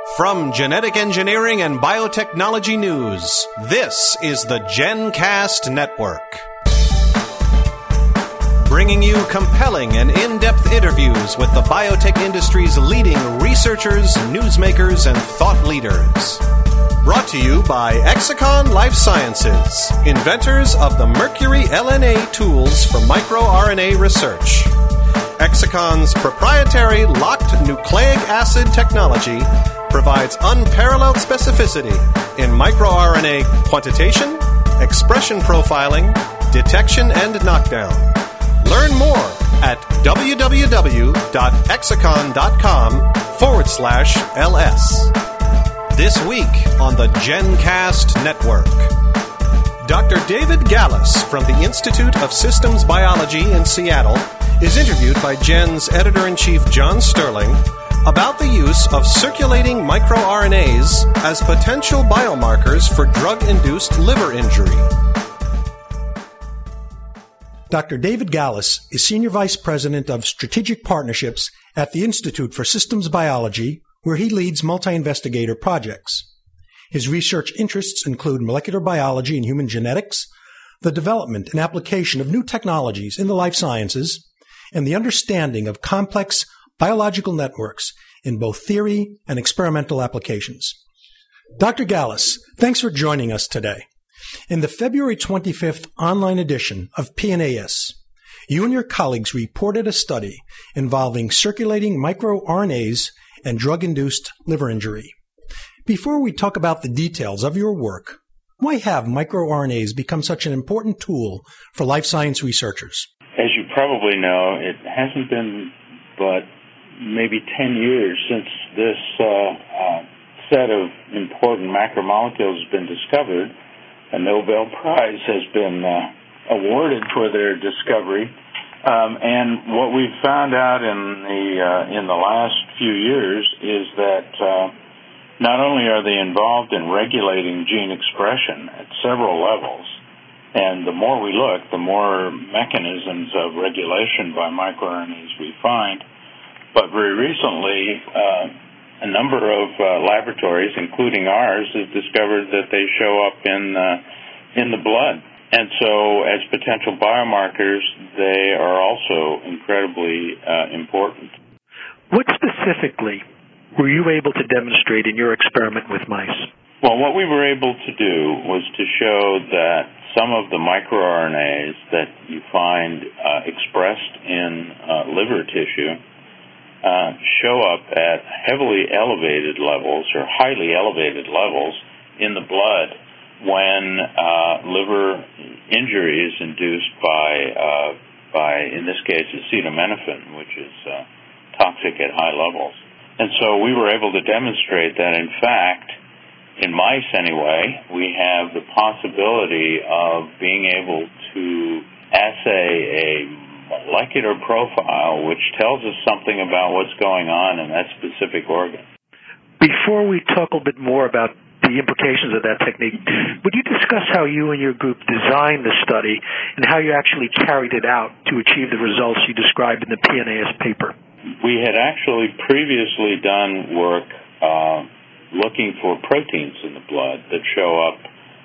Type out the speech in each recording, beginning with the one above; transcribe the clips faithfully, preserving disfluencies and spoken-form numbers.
From Genetic Engineering and Biotechnology News, this is the GenCast Network. Bringing you compelling and in-depth interviews with the biotech industry's leading researchers, newsmakers, and thought leaders. Brought to you by Exicon Life Sciences, inventors of the Mercury L N A tools for microRNA research. Exicon's proprietary locked nucleic acid technology provides unparalleled specificity in microRNA quantitation, expression profiling, detection, and knockdown. Learn more at www.exicon.com forward slash LS. This week on the GenCast Network, Doctor David Gallus from the Institute of Systems Biology in Seattle is interviewed by Gen's editor-in-chief John Sterling about the use of circulating microRNAs as potential biomarkers for drug-induced liver injury. Doctor David Gallus is Senior Vice President of Strategic Partnerships at the Institute for Systems Biology, where he leads multi-investigator projects. His research interests include molecular biology and human genetics, the development and application of new technologies in the life sciences, and the understanding of complex biological networks in both theory and experimental applications. Doctor Gallus, thanks for joining us today. In the February twenty-fifth online edition of P N A S, you and your colleagues reported a study involving circulating microRNAs and drug-induced liver injury. Before we talk about the details of your work, why have microRNAs become such an important tool for life science researchers? As you probably know, it hasn't been but maybe ten years since this uh, uh, set of important macromolecules has been discovered. A Nobel Prize has been uh, awarded for their discovery. Um, and what we've found out in the uh, in the last few years is that uh, not only are they involved in regulating gene expression at several levels, and the more we look, the more mechanisms of regulation by microRNAs we find. But very recently, uh, a number of uh, laboratories, including ours, have discovered that they show up in uh, in the blood. And so as potential biomarkers, they are also incredibly uh, important. What specifically were you able to demonstrate in your experiment with mice? Well, what we were able to do was to show that some of the microRNAs that you find uh, expressed in uh, liver tissue uh, show up at heavily elevated levels or highly elevated levels in the blood when uh, liver injury is induced by, uh, by in this case, acetaminophen, which is uh, toxic at high levels. And so we were able to demonstrate that, in fact, in mice anyway, we have the possibility of being able to assay a molecular profile which tells us something about what's going on in that specific organ. Before we talk a little bit more about the implications of that technique, would you discuss how you and your group designed the study and how you actually carried it out to achieve the results you described in the P N A S paper? We had actually previously done work uh, looking for proteins in the blood that show up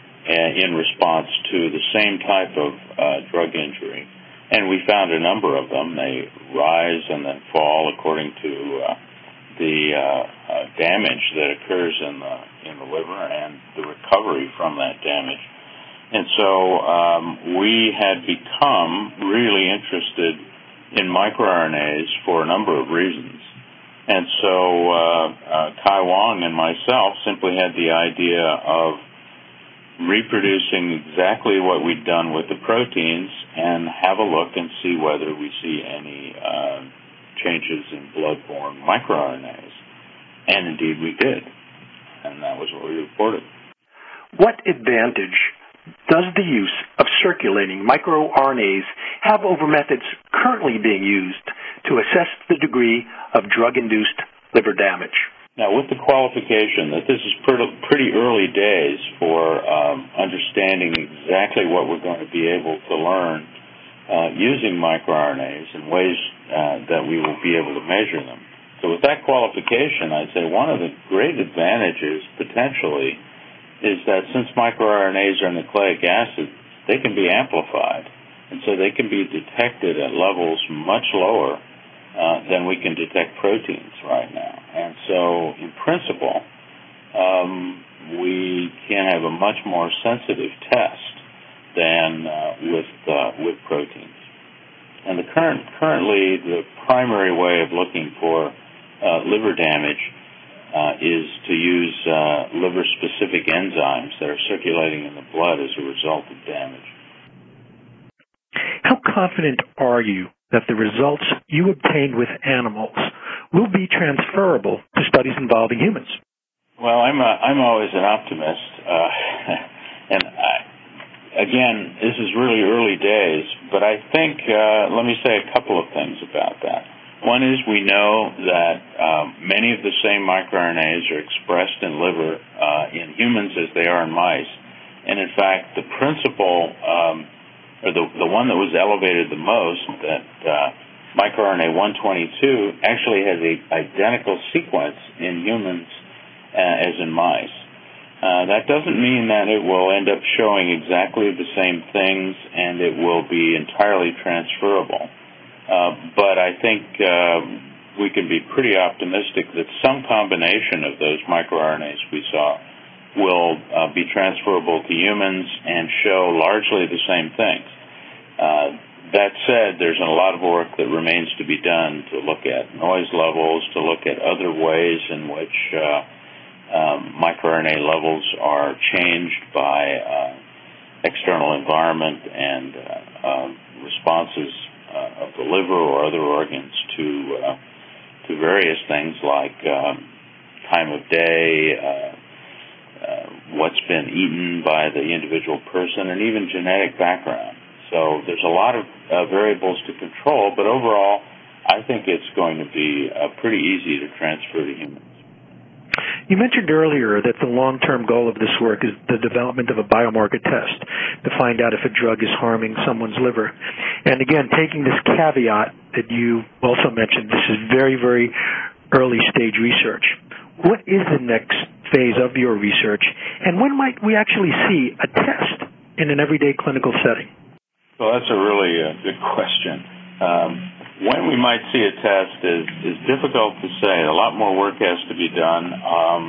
in response to the same type of uh, drug injury. And we found a number of them. They rise and then fall according to uh, the uh, uh, damage that occurs in the in the liver and the recovery from that damage. And so um, we had become really interested in microRNAs for a number of reasons. And so uh, uh, Kai Wang and myself simply had the idea of reproducing exactly what we'd done with the proteins and have a look and see whether we see any uh, changes in blood-borne microRNAs. And indeed we did. And that was what we reported. What advantage does the use of circulating microRNAs have over methods currently being used to assess the degree of drug-induced liver damage? Now, with the qualification that this is pretty early days for um, understanding exactly what we're going to be able to learn uh, using microRNAs in ways uh, that we will be able to measure them. So with that qualification, I'd say one of the great advantages, potentially, is that since microRNAs are nucleic acids, they can be amplified. And so they can be detected at levels much lower uh, than we can detect proteins right now. And so, in principle, um, we can have a much more sensitive test than uh, with uh, with proteins. And the current currently the primary way of looking for uh, liver damage uh, is to use uh, liver-specific enzymes that are circulating in the blood as a result of damage. How confident are you that the results you obtained with animals will be transferable to studies involving humans? Well, I'm a, I'm always an optimist, uh, and I, again, this is really early days, but I think, uh, let me say a couple of things about that. One is we know that um, many of the same microRNAs are expressed in liver uh, in humans as they are in mice, and in fact, the principal um, or the, the one that was elevated the most, that uh, microRNA one twenty-two, actually has a identical sequence in humans uh, as in mice. Uh, that doesn't mean that it will end up showing exactly the same things and it will be entirely transferable. Uh, but I think uh, we can be pretty optimistic that some combination of those microRNAs we saw will uh, be transferable to humans and show largely the same things. Uh, that said, there's a lot of work that remains to be done to look at noise levels, to look at other ways in which uh, um, microRNA levels are changed by uh, external environment and uh, uh, responses uh, of the liver or other organs to uh, to various things like um, time of day, uh, Uh, what's been eaten by the individual person, and even genetic background. So there's a lot of uh, variables to control, but overall, I think it's going to be uh, pretty easy to transfer to humans. You mentioned earlier that the long-term goal of this work is the development of a biomarker test to find out if a drug is harming someone's liver. And again, taking this caveat that you also mentioned, this is very, very early-stage research. What is the next phase of your research, and when might we actually see a test in an everyday clinical setting? Well, that's a really uh, good question. Um, when we might see a test is, is difficult to say. A lot more work has to be done, um,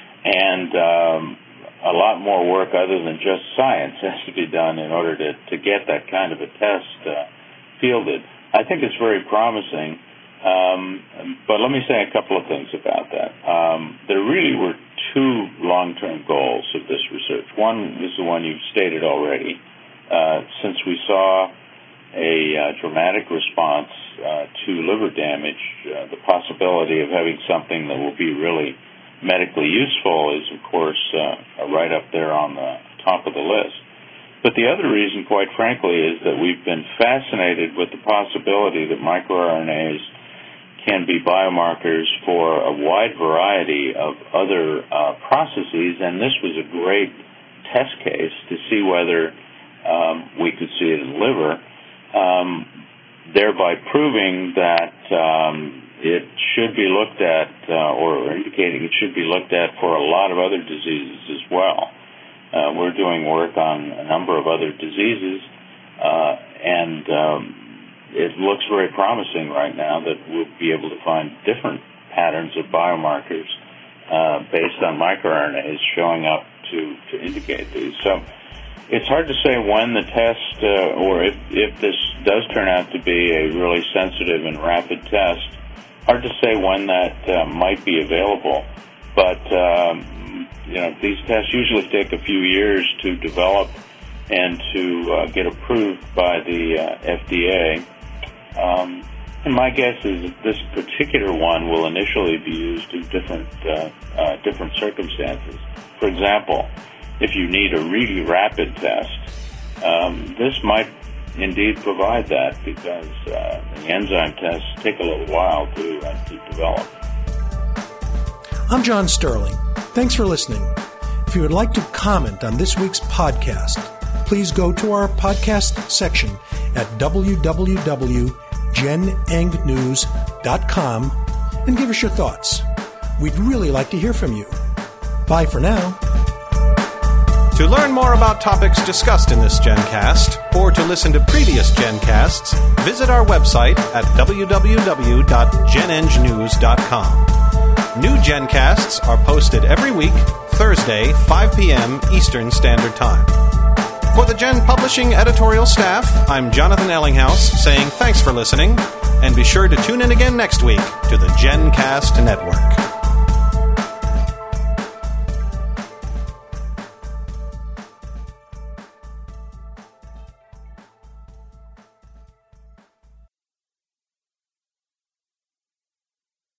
and um, a lot more work other than just science has to be done in order to, to get that kind of a test uh, fielded. I think it's very promising. Um, but let me say a couple of things about that. Um, there really were two long-term goals of this research. One is the one you've stated already. Uh, since we saw a uh, dramatic response uh, to liver damage, uh, the possibility of having something that will be really medically useful is, of course, uh, right up there on the top of the list. But the other reason, quite frankly, is that we've been fascinated with the possibility that microRNAs can be biomarkers for a wide variety of other uh, processes, and this was a great test case to see whether um, we could see it in liver, um, thereby proving that um, it should be looked at, uh, or indicating it should be looked at for a lot of other diseases as well. Uh, we're doing work on a number of other diseases, uh, and um, it looks very promising right now that we'll be able to find different patterns of biomarkers uh, based on microRNAs showing up to, to indicate these. So it's hard to say when the test, uh, or if, if this does turn out to be a really sensitive and rapid test, hard to say when that uh, might be available. But, um, you know, these tests usually take a few years to develop and to uh, get approved by the uh, F D A. Um, and my guess is that this particular one will initially be used in different uh, uh, different circumstances. For example, if you need a really rapid test, um, this might indeed provide that because uh, the enzyme tests take a little while to, uh, to develop. I'm John Sterling. Thanks for listening. If you would like to comment on this week's podcast, please go to our podcast section at w w w dot gen eng news dot com and give us your thoughts. We'd really like to hear from you. Bye for now. To learn more about topics discussed in this GenCast, or to listen to previous GenCasts, visit our website at w w w dot gen eng news dot com. New GenCasts are posted every week, Thursday, five p.m. Eastern Standard Time. For the Gen Publishing editorial staff, I'm Jonathan Ellinghaus saying thanks for listening, and be sure to tune in again next week to the GenCast Network.